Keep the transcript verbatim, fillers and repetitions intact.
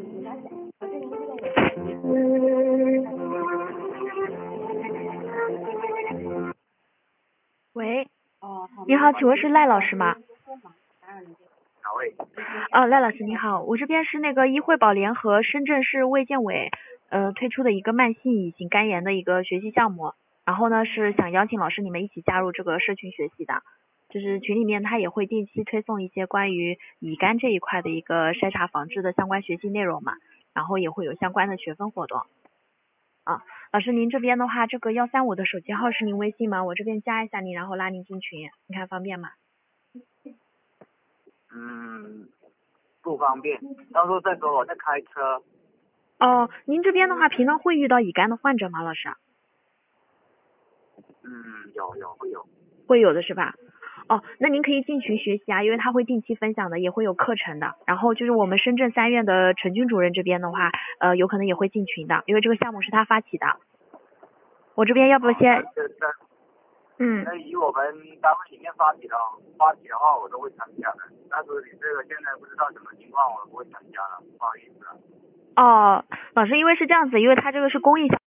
喂，你好，请问是赖老师吗？ 哪位？ 哦，赖老师你好，我这边是那个医惠宝联合深圳市卫健委呃推出的一个慢性乙型肝炎的一个学习项目，然后呢是想邀请老师你们一起加入这个社群学习的，就是群里面他也会定期推送一些关于乙肝这一块的一个筛查防治的相关学习内容嘛，然后也会有相关的学分活动。啊，老师您这边的话，这个幺三五的手机号是您微信吗？我这边加一下您，然后拉您进群，你看方便吗？ 嗯，不方便，到时候再说，我在开车。 哦，您这边的话，平常会遇到乙肝的患者吗，老师？ 嗯，有有会有。 会有的是吧？哦，那您可以进群学习啊，因为他会定期分享的，也会有课程的。然后就是我们深圳三院的陈军主任这边的话，呃，有可能也会进群的，因为这个项目是他发起的。我这边要不先， 哦、那那嗯， 那以我们单位里面发起的发起的话，我都会参加的。但是你这个现在不知道什么情况，我不会参加了，不好意思了。 哦，老师，因为是这样子，因为他这个是公益项